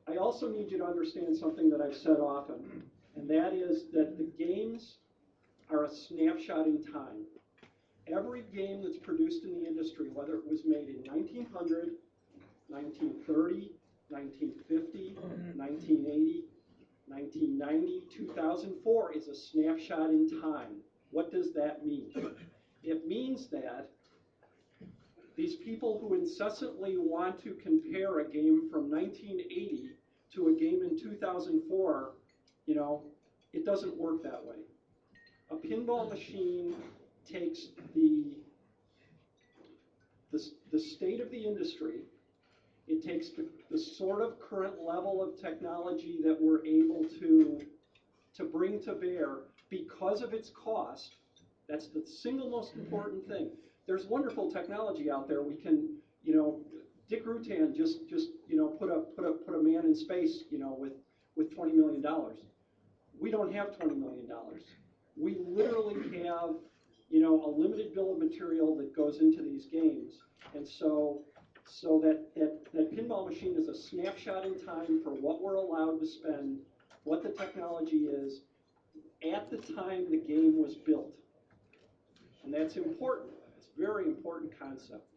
I also need you to understand something that I've said often, and that is that the games are a snapshot in time. Every game that's produced in the industry, whether it was made in 1900, 1930, 1950, 1980, 1990, 2004, is a snapshot in time. What does that mean? It means that these people who incessantly want to compare a game from 1980 to a game in 2004, it doesn't work that way. A pinball machine takes the state of the industry, it takes the sort of current level of technology that we're able to bring to bear because of its cost. That's the single most important thing. There's wonderful technology out there. We can, Dick Rutan just put a man in space, with $20 million. We don't have $20 million. We literally have, a limited bill of material that goes into these games, and so that pinball machine is a snapshot in time for what we're allowed to spend, what the technology is at the time the game was built. And that's important. It's a very important concept.